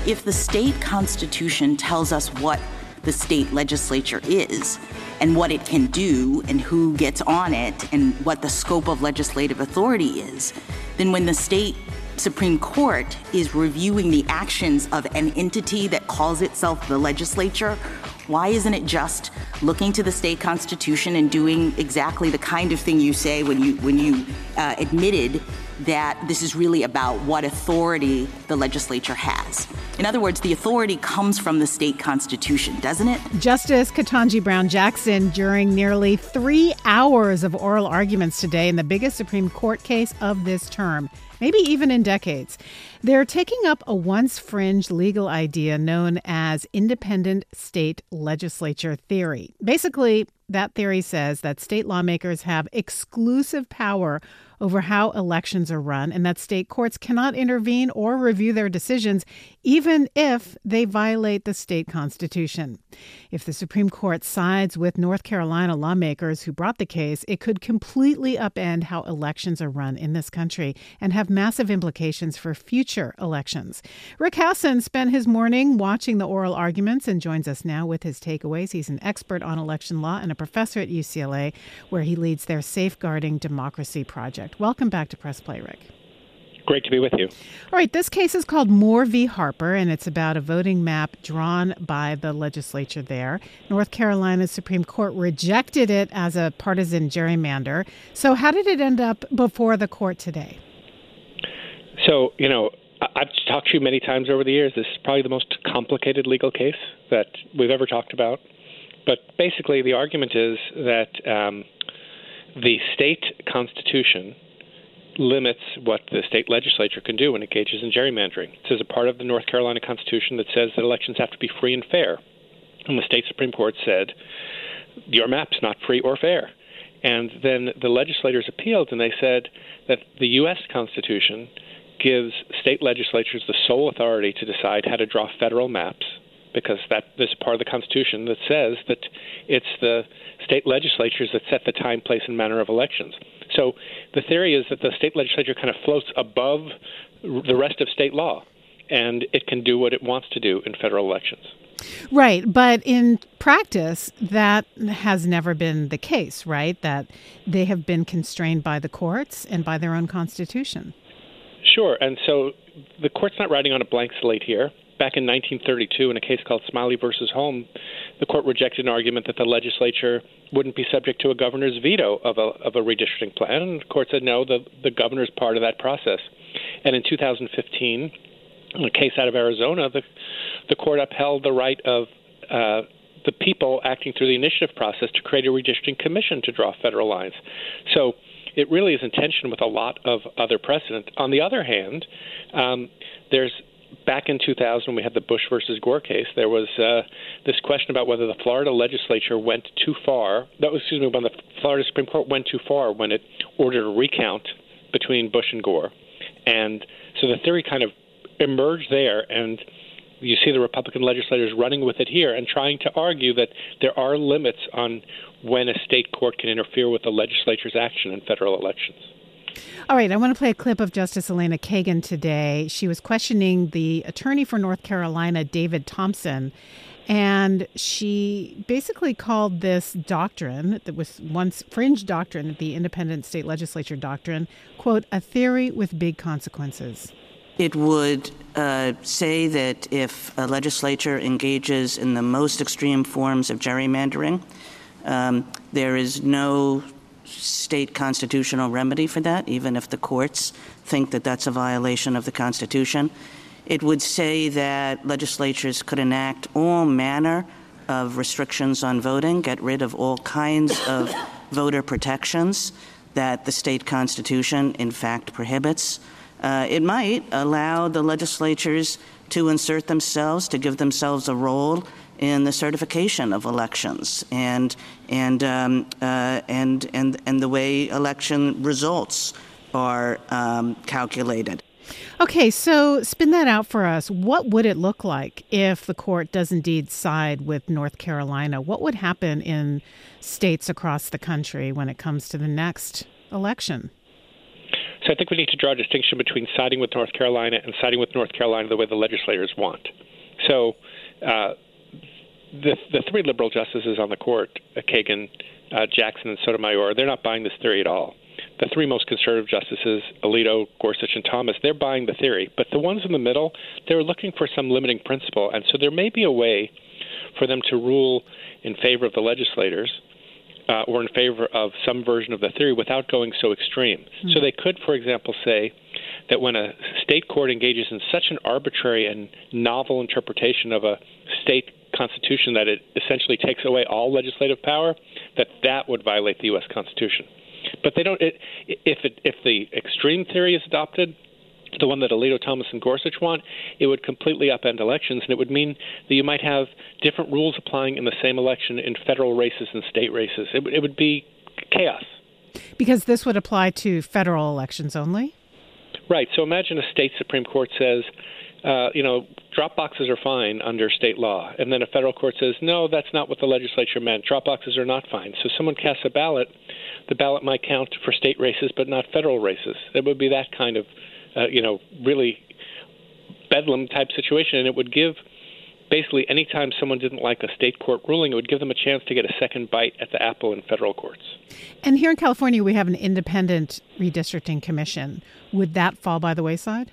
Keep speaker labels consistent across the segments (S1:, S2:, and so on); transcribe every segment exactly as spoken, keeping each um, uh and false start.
S1: if the state constitution tells us what the state legislature is and what it can do and who gets on it and what the scope of legislative authority is, then when the state Supreme Court is reviewing the actions of an entity that calls itself the legislature, why isn't it just looking to the state constitution and doing exactly the kind of thing you say when you when you uh, admitted that this is really about what authority the legislature has? In other words, the authority comes from the state constitution, doesn't it?
S2: Justice Ketanji Brown Jackson, during nearly three hours of oral arguments today in the biggest Supreme Court case of this term, maybe even in decades. They're taking up a once fringe legal idea known as independent state legislature theory. Basically, that theory says that state lawmakers have exclusive power over how elections are run and that state courts cannot intervene or review their decisions, even if they violate the state constitution. If the Supreme Court sides with North Carolina lawmakers who brought the case, it could completely upend how elections are run in this country and have massive implications for future elections. Rick Hasen spent his morning watching the oral arguments and joins us now with his takeaways. He's an expert on election law and a professor at U C L A, where he leads their Safeguarding Democracy project. Welcome back to Press Play, Rick.
S3: Great to be with you.
S2: All right, this case is called Moore v. Harper, and it's about a voting map drawn by the legislature there. North Carolina's Supreme Court rejected it as a partisan gerrymander. So how did it end up before the court today?
S3: So, you know, I've talked to you many times over the years. This is probably the most complicated legal case that we've ever talked about. But basically, the argument is that um, the state constitution limits what the state legislature can do when it engages in gerrymandering. There's a part of the North Carolina Constitution that says that elections have to be free and fair. And the state Supreme Court said, your map's not free or fair. And then the legislators appealed, and they said that the U S Constitution gives state legislatures the sole authority to decide how to draw federal maps, because that there's a part of the Constitution that says that it's the state legislatures that set the time, place, and manner of elections. So the theory is that the state legislature kind of floats above the rest of state law, and it can do what it wants to do in federal elections.
S2: Right. But in practice, that has never been the case, right? That they have been constrained by the courts and by their own constitution.
S3: Sure. And so the court's not writing on a blank slate here. Back in nineteen thirty-two, in a case called Smiley versus Holm, the court rejected an argument that the legislature wouldn't be subject to a governor's veto of a of a redistricting plan. And the court said, no, the, the governor's part of that process. And in two thousand fifteen, in a case out of Arizona, the, the court upheld the right of uh, the people acting through the initiative process to create a redistricting commission to draw federal lines. So it really is in tension with a lot of other precedent. On the other hand, um, there's back in two thousand, we had the Bush versus Gore case. There was uh, this question about whether the Florida legislature went too far. No, excuse me, when the Florida Supreme Court went too far when it ordered a recount between Bush and Gore. And so the theory kind of emerged there, and you see the Republican legislators running with it here and trying to argue that there are limits on when a state court can interfere with the legislature's action in federal elections.
S2: All right, I want to play a clip of Justice Elena Kagan today. She was questioning the attorney for North Carolina, David Thompson, and she basically called this doctrine that was once fringe doctrine, the independent state legislature doctrine, quote, a theory with big consequences.
S1: It would uh, say that if a legislature engages in the most extreme forms of gerrymandering, um, there is no state constitutional remedy for that, even if the courts think that that's a violation of the Constitution. It would say that legislatures could enact all manner of restrictions on voting, get rid of all kinds of voter protections that the state Constitution, in fact, prohibits. Uh, it might allow the legislatures to insert themselves, to give themselves a role in the certification of elections and and um, uh, and and and the way election results are um, calculated.
S2: Okay, so spin that out for us. What would it look like if the court does indeed side with North Carolina? What would happen in states across the country when it comes to the next election?
S3: So I think we need to draw a distinction between siding with North Carolina and siding with North Carolina the way the legislators want. So uh, the the three liberal justices on the court, uh, Kagan, uh, Jackson, and Sotomayor, they're not buying this theory at all. The three most conservative justices, Alito, Gorsuch, and Thomas, they're buying the theory. But the ones in the middle, they're looking for some limiting principle. And so there may be a way for them to rule in favor of the legislators uh, or in favor of some version of the theory without going so extreme. Mm-hmm. So they could, for example, say that when a state court engages in such an arbitrary and novel interpretation of a state constitution that it essentially takes away all legislative power, that that would violate the U S Constitution. But they don't. It, if it, if the extreme theory is adopted, the one that Alito, Thomas, and Gorsuch want, it would completely upend elections, and it would mean that you might have different rules applying in the same election in federal races and state races. It, it would be chaos.
S2: Because this would apply to federal elections only?
S3: Right. So imagine a state Supreme Court says, uh, you know, drop boxes are fine under state law, and then a federal court says, no, that's not what the legislature meant. Drop boxes are not fine. So someone casts a ballot. The ballot might count for state races, but not federal races. It would be that kind of, uh, you know, really bedlam type situation. And it would give, basically, any time someone didn't like a state court ruling, it would give them a chance to get a second bite at the apple in federal courts.
S2: And here in California, we have an independent redistricting commission. Would that fall by the wayside?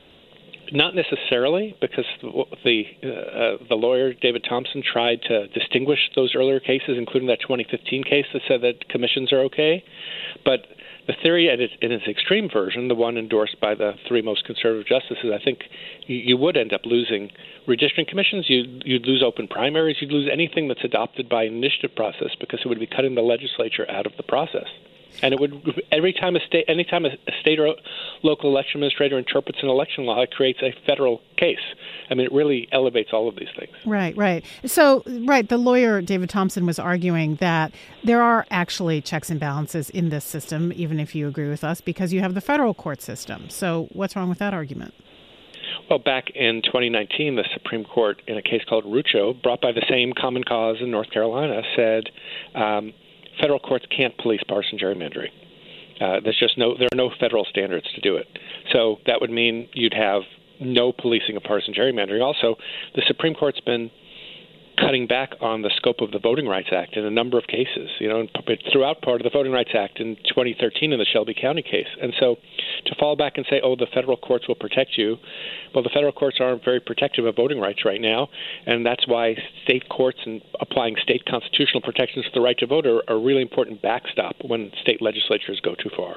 S3: Not necessarily, because the uh, the lawyer, David Thompson, tried to distinguish those earlier cases, including that twenty fifteen case that said that commissions are okay. But the theory in its, in its extreme version, the one endorsed by the three most conservative justices, I think you, you would end up losing redistricting commissions. You'd, you'd lose open primaries. You'd lose anything that's adopted by an initiative process because it would be cutting the legislature out of the process. And it would every time a state, anytime a state or local election administrator interprets an election law, it creates a federal case. I mean, it really elevates all of these things.
S2: Right, right. So, right, the lawyer David Thompson was arguing that there are actually checks and balances in this system, even if you agree with us, because you have the federal court system. So, what's wrong with that argument?
S3: Well, back in twenty nineteen, the Supreme Court, in a case called Rucho, brought by the same common cause in North Carolina, said Um, federal courts can't police partisan gerrymandering. Uh, there's just no, there are no federal standards to do it. So that would mean you'd have no policing of partisan gerrymandering. Also, the Supreme Court's been cutting back on the scope of the Voting Rights Act in a number of cases, you know, throughout part of the Voting Rights Act in twenty thirteen in the Shelby County case. And so to fall back and say, oh, the federal courts will protect you, well, the federal courts aren't very protective of voting rights right now, and that's why state courts and applying state constitutional protections to the right to vote are a really important backstop when state legislatures go too far.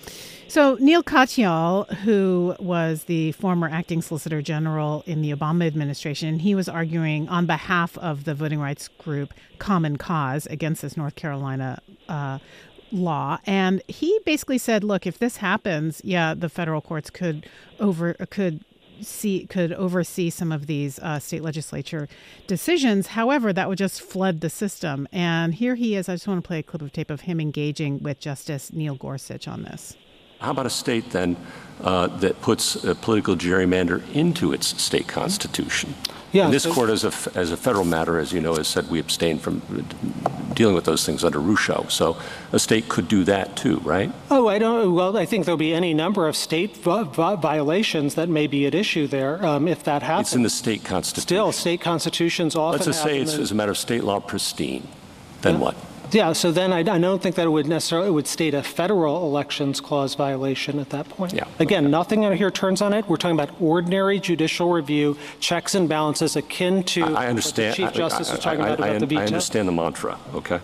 S2: So Neil Katyal, who was the former acting Solicitor General in the Obama administration, he was arguing on behalf of the voting rights group Common Cause against this North Carolina uh, law. And he basically said, look, if this happens, yeah, the federal courts could over could see could oversee some of these uh, state legislature decisions. However, that would just flood the system. And here he is. I just want to play a clip of tape of him engaging with Justice Neil Gorsuch on this.
S4: How about a state, then, uh, that puts a political gerrymander into its state constitution? Yeah, and this so, court, as a, as a federal matter, as you know, has said we abstain from dealing with those things under Rucho. So a state could do that, too, right?
S5: Oh, I don't. Well, I think there'll be any number of state vi- vi- violations that may be at issue there um, if that happens.
S4: It's in the state constitution.
S5: Still, state constitutions often
S4: Let's just say it's,
S5: in,
S4: as a matter of state law, pristine. Then yeah. what?
S5: Yeah, so then I, I don't think that it would necessarily it would state a federal elections clause violation at that point.
S4: Yeah.
S5: Again, okay. Nothing out here turns on it. We're talking about ordinary judicial review, checks and balances akin to
S4: I understand.
S5: what the Chief Justice
S4: I, I,
S5: was talking
S4: I,
S5: about,
S4: I,
S5: about the veto.
S4: I understand the mantra, okay?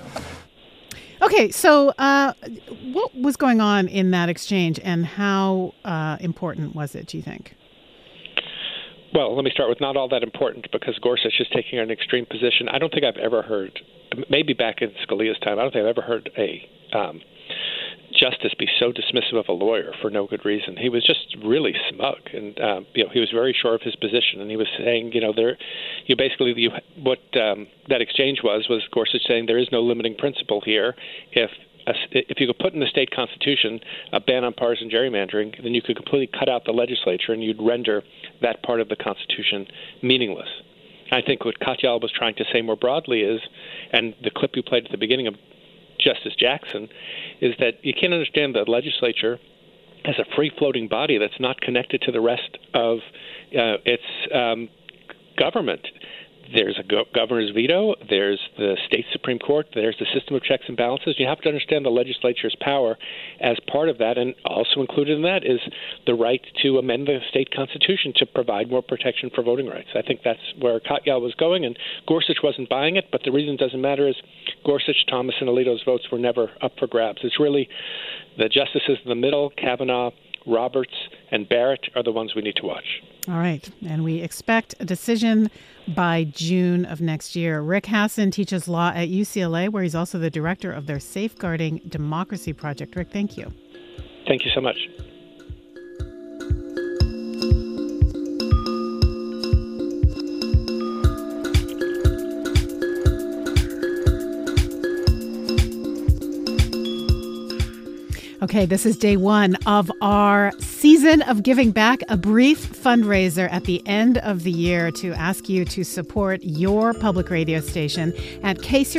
S2: Okay, so uh, what was going on in that exchange, and how uh, important was it, do you think?
S3: Well, let me start with not all that important, because Gorsuch is taking an extreme position. I don't think I've ever heard, maybe back in Scalia's time, I don't think I've ever heard a um, justice be so dismissive of a lawyer for no good reason. He was just really smug, and um, you know, he was very sure of his position, and he was saying, you know, there, you basically, you, what um, that exchange was was Gorsuch saying there is no limiting principle here. If If you could put in the state constitution a ban on partisan gerrymandering, then you could completely cut out the legislature and you'd render that part of the Constitution meaningless. I think what Katyal was trying to say more broadly is, and the clip you played at the beginning of Justice Jackson, is that you can't understand the legislature as a free-floating body that's not connected to the rest of uh, its um, government. There's a go- governor's veto, there's the state Supreme Court, there's the system of checks and balances. You have to understand the legislature's power as part of that, and also included in that is the right to amend the state constitution to provide more protection for voting rights. I think that's where Katyal was going, and Gorsuch wasn't buying it, but the reason it doesn't matter is Gorsuch, Thomas, and Alito's votes were never up for grabs. It's really the justices in the middle, Kavanaugh, Roberts, and Barrett are the ones we need to watch.
S2: All right. And we expect a decision by June of next year. Rick Hasen teaches law at U C L A, where he's also the director of their Safeguarding Democracy Project. Rick, thank you.
S3: Thank you so much.
S2: Okay, this is day one of our season of giving back, a brief fundraiser at the end of the year to ask you to support your public radio station at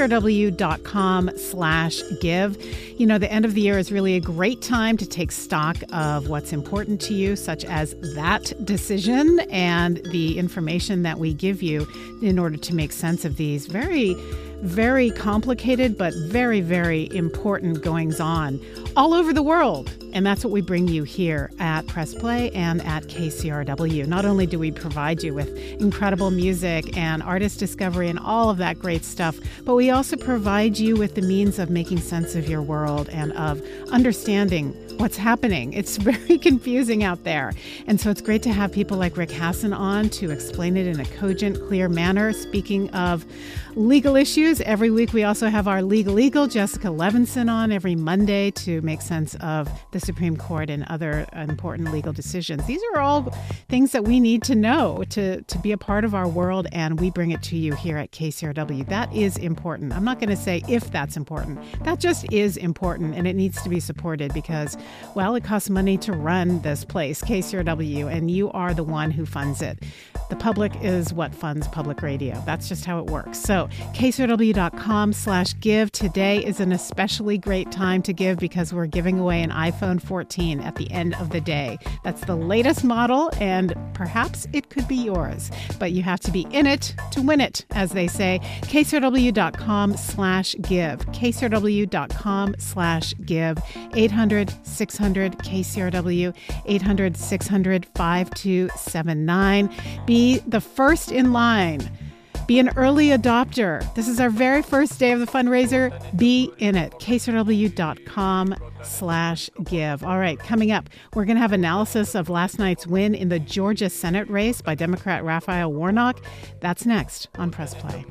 S2: kcrw.com slash give. You know, the end of the year is really a great time to take stock of what's important to you, such as that decision and the information that we give you in order to make sense of these very very complicated, but very, very important goings on all over the world. And that's what we bring you here at Press Play and at K C R W. Not only do we provide you with incredible music and artist discovery and all of that great stuff, but we also provide you with the means of making sense of your world and of understanding what's happening. It's very confusing out there. And so it's great to have people like Rick Hasen on to explain it in a cogent, clear manner. Speaking of legal issues, every week we also have our legal eagle, Jessica Levinson, on every Monday to make sense of the Supreme Court and other important legal decisions. These are all things that we need to know to, to be a part of our world, and we bring it to you here at K C R W. That is important. I'm not going to say if that's important. That just is important, and it needs to be supported because, well, it costs money to run this place, K C R W, and you are the one who funds it. The public is what funds public radio. That's just how it works. So kcrw.com slash give. Today is an especially great time to give because we're giving away an iPhone fourteen at the end of the day. That's the latest model, and perhaps it could be yours. But you have to be in it to win it, as they say. kcrw.com slash give. kcrw.com slash give. eight hundred six hundred K C R W. eight hundred six hundred five two seven nine. Be the first in line. Be an early adopter. This is our very first day of the fundraiser. Be in it. kcrw.com slash give. All right, coming up, we're going to have analysis of last night's win in the Georgia Senate race by Democrat Raphael Warnock. That's next on Press Play.